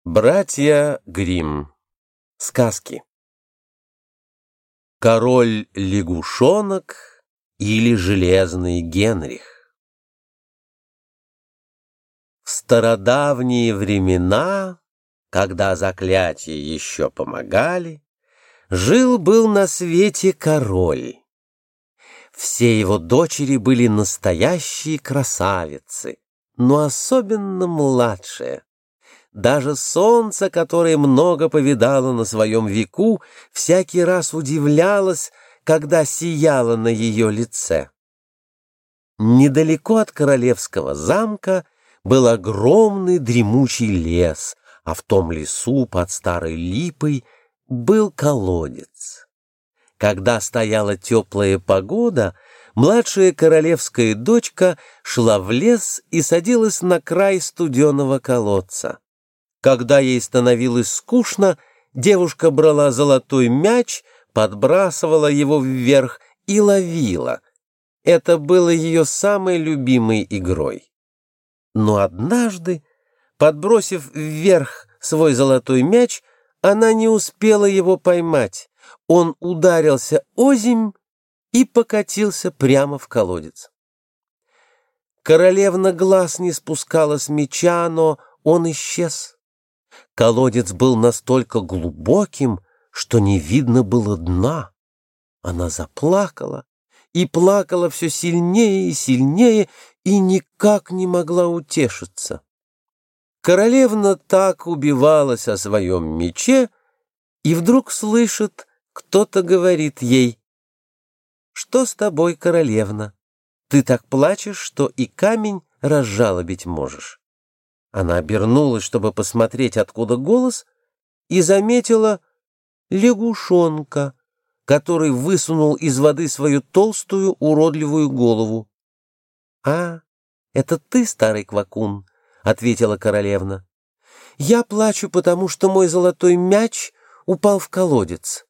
Братья Гримм. Сказки. Король-лягушонок или Железный Генрих. В стародавние времена, когда заклятия еще помогали, жил-был на свете король. Все его дочери были настоящие красавицы, но особенно младшая. Даже солнце, которое много повидало на своем веку, всякий раз удивлялось, когда сияло на ее лице. Недалеко от королевского замка был огромный дремучий лес, а в том лесу под старой липой был колодец. Когда стояла теплая погода, младшая королевская дочка шла в лес и садилась на край студеного колодца. Когда ей становилось скучно, девушка брала золотой мяч, подбрасывала его вверх и ловила. Это было ее самой любимой игрой. Но однажды, подбросив вверх свой золотой мяч, она не успела его поймать. Он ударился озимь и покатился прямо в колодец. Королевна глаз не спускала с мяча, но он исчез. Колодец был настолько глубоким, что не видно было дна. Она заплакала и плакала все сильнее и сильнее, и никак не могла утешиться. Королевна так убивалась о своем мече, и вдруг слышит, кто-то говорит ей: «Что с тобой, королевна? Ты так плачешь, что и камень разжалобить можешь». Она обернулась, чтобы посмотреть, откуда голос, и заметила лягушонка, который высунул из воды свою толстую уродливую голову. «А, это ты, старый квакун?» — ответила королевна. «Я плачу, потому что мой золотой мяч упал в колодец».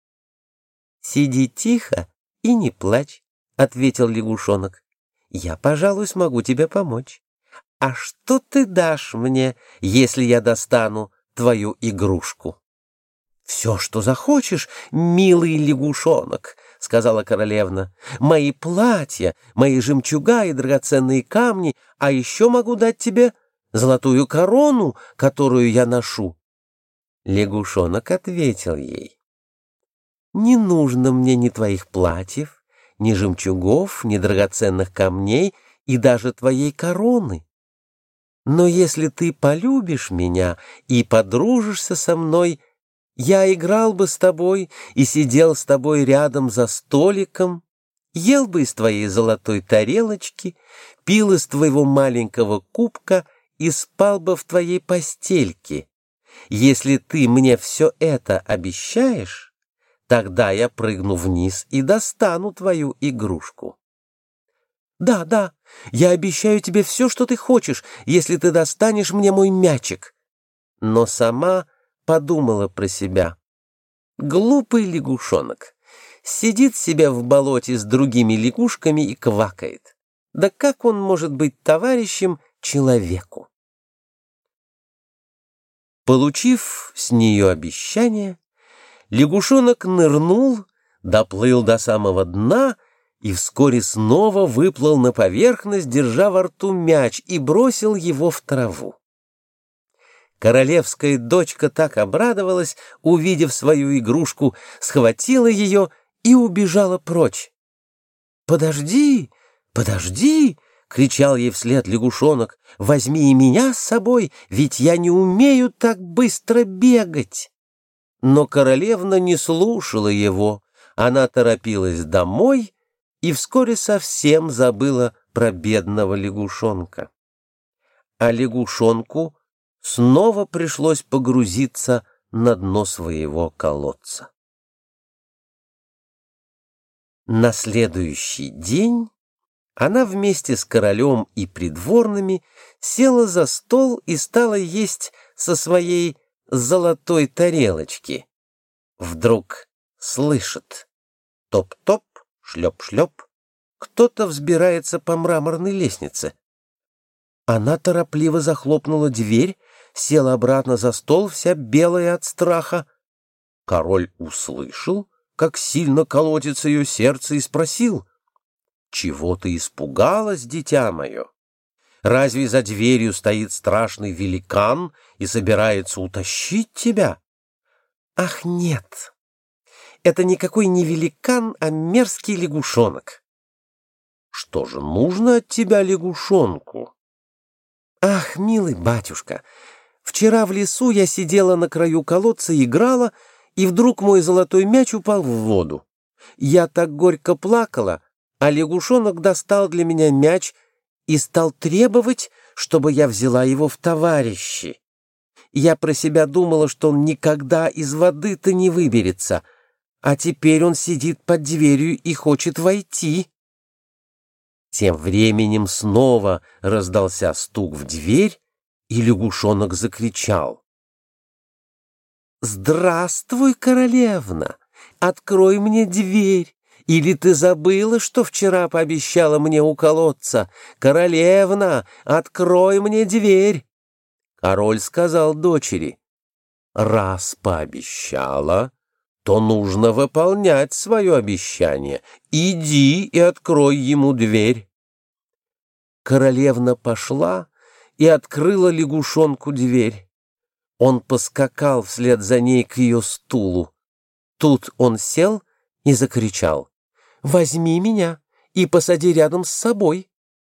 «Сиди тихо и не плачь», — ответил лягушонок. «Я, пожалуй, смогу тебе помочь. А что ты дашь мне, если я достану твою игрушку?» «Все, что захочешь, милый лягушонок», — сказала королевна. «Мои платья, мои жемчуга и драгоценные камни, а еще могу дать тебе золотую корону, которую я ношу». Лягушонок ответил ей: «Не нужно мне ни твоих платьев, ни жемчугов, ни драгоценных камней и даже твоей короны. Но если ты полюбишь меня и подружишься со мной, я играл бы с тобой и сидел с тобой рядом за столиком, ел бы из твоей золотой тарелочки, пил из твоего маленького кубка и спал бы в твоей постельке. Если ты мне все это обещаешь, тогда я прыгну вниз и достану твою игрушку». «Да, да, я обещаю тебе все, что ты хочешь, если ты достанешь мне мой мячик». Но сама подумала про себя: глупый лягушонок сидит себе в болоте с другими лягушками и квакает. Да как он может быть товарищем человеку? Получив с нее обещание, лягушонок нырнул, доплыл до самого дна и вскоре снова выплыл на поверхность, держа во рту мяч, и бросил его в траву. Королевская дочка так обрадовалась, увидев свою игрушку, схватила ее и убежала прочь. «Подожди, подожди!» — кричал ей вслед лягушонок. «Возьми и меня с собой, ведь я не умею так быстро бегать». Но королевна не слушала его. Она торопилась домой и вскоре совсем забыла про бедного лягушонка. А лягушонку снова пришлось погрузиться на дно своего колодца. На следующий день она вместе с королем и придворными села за стол и стала есть со своей золотой тарелочки. Вдруг слышит: топ-топ, шлеп-шлеп, кто-то взбирается по мраморной лестнице. Она торопливо захлопнула дверь, села обратно за стол, вся белая от страха. Король услышал, как сильно колотится ее сердце, и спросил: «Чего ты испугалась, дитя мое? Разве за дверью стоит страшный великан и собирается утащить тебя?» «Ах, нет, это никакой не великан, а мерзкий лягушонок». «Что же нужно от тебя лягушонку?» «Ах, милый батюшка, вчера в лесу я сидела на краю колодца, играла, и вдруг мой золотой мяч упал в воду. Я так горько плакала, а лягушонок достал для меня мяч и стал требовать, чтобы я взяла его в товарищи. Я про себя думала, что он никогда из воды-то не выберется, а теперь он сидит под дверью и хочет войти». Тем временем снова раздался стук в дверь, и лягушонок закричал: «Здравствуй, королевна! Открой мне дверь! Или ты забыла, что вчера пообещала мне у колодца? Королевна, открой мне дверь!» Король сказал дочери: «Раз пообещала, то нужно выполнять свое обещание. Иди и открой ему дверь». Королевна пошла и открыла лягушонку дверь. Он поскакал вслед за ней к ее стулу. Тут он сел и закричал: «Возьми меня и посади рядом с собой».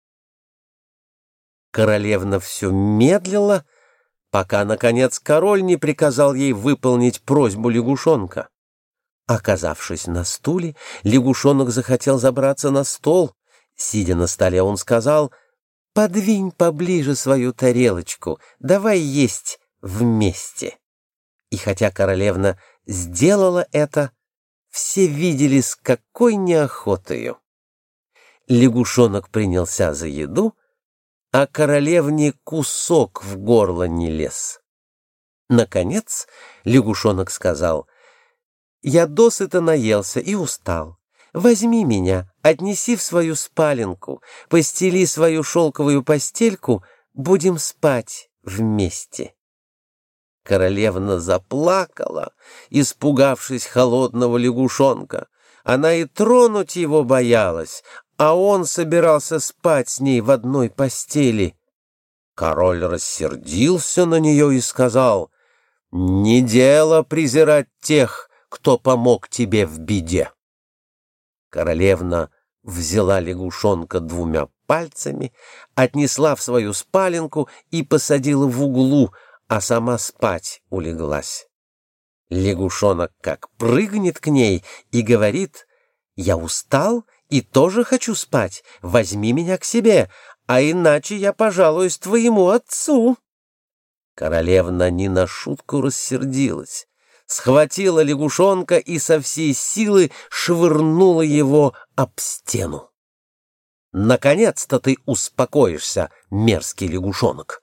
Королевна все медлила, пока, наконец, король не приказал ей выполнить просьбу лягушонка. Оказавшись на стуле, лягушонок захотел забраться на стол. Сидя на столе, он сказал: «Подвинь поближе свою тарелочку, давай есть вместе». И хотя королевна сделала это, все видели, с какой неохотою. Лягушонок принялся за еду, а королевне кусок в горло не лез. Наконец лягушонок сказал: «Я досыта наелся и устал. Возьми меня, отнеси в свою спаленку, постели свою шелковую постельку, будем спать вместе». Королевна заплакала, испугавшись холодного лягушонка. Она и тронуть его боялась, а он собирался спать с ней в одной постели. Король рассердился на нее и сказал: «Не дело презирать тех, кто помог тебе в беде». Королевна взяла лягушонка двумя пальцами, отнесла в свою спаленку и посадила в углу, а сама спать улеглась. Лягушонок как прыгнет к ней и говорит: «Я устал и тоже хочу спать, возьми меня к себе, а иначе я пожалуюсь твоему отцу». Королевна не на шутку рассердилась, схватила лягушонка и со всей силы швырнула его об стену. «Наконец-то ты успокоишься, мерзкий лягушонок!»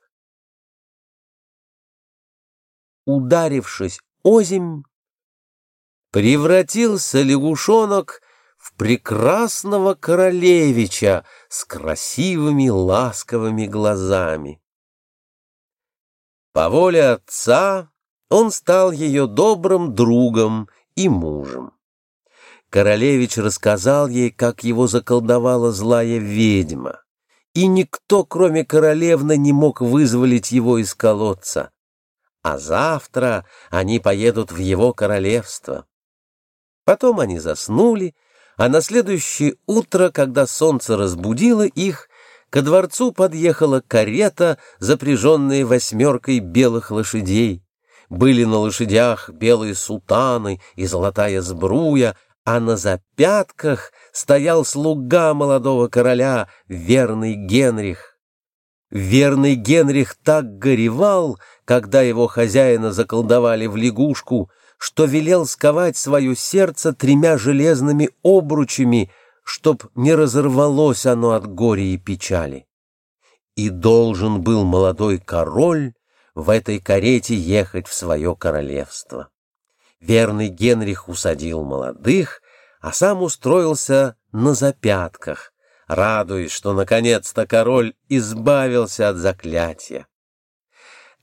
Ударившись озимь, превратился лягушонок в прекрасного королевича с красивыми ласковыми глазами. По воле отца он стал ее добрым другом и мужем. Королевич рассказал ей, как его заколдовала злая ведьма, и никто, кроме королевны, не мог вызволить его из колодца. А завтра они поедут в его королевство. Потом они заснули, а на следующее утро, когда солнце разбудило их, ко дворцу подъехала карета, запряженная 8 белых лошадей. Были на лошадях белые сутаны и золотая сбруя, а на запятках стоял слуга молодого короля, верный Генрих. Верный Генрих так горевал, когда его хозяина заколдовали в лягушку, что велел сковать свое сердце 3 железными обручами, чтоб не разорвалось оно от горя и печали. И должен был молодой король в этой карете ехать в свое королевство. Верный Генрих усадил молодых, а сам устроился на запятках, радуясь, что наконец-то король избавился от заклятия.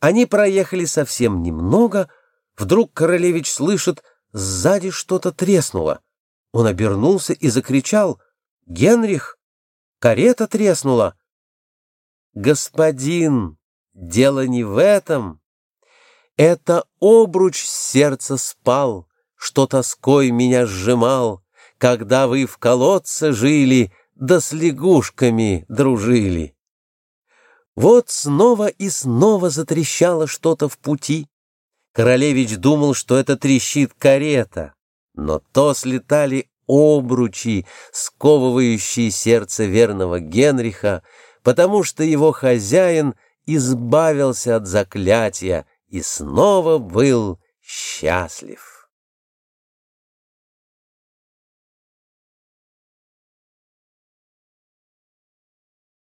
Они проехали совсем немного, вдруг королевич слышит, сзади что-то треснуло. Он обернулся и закричал: «Генрих, карета треснула!» «Господин, дело не в этом. Это обруч с сердца спал, что тоской меня сжимал, когда вы в колодце жили, да с лягушками дружили». Вот снова и снова затрещало что-то в пути. Королевич думал, что это трещит карета, но то слетали обручи, сковывающие сердце верного Генриха, потому что его хозяин избавился от заклятия и снова был счастлив.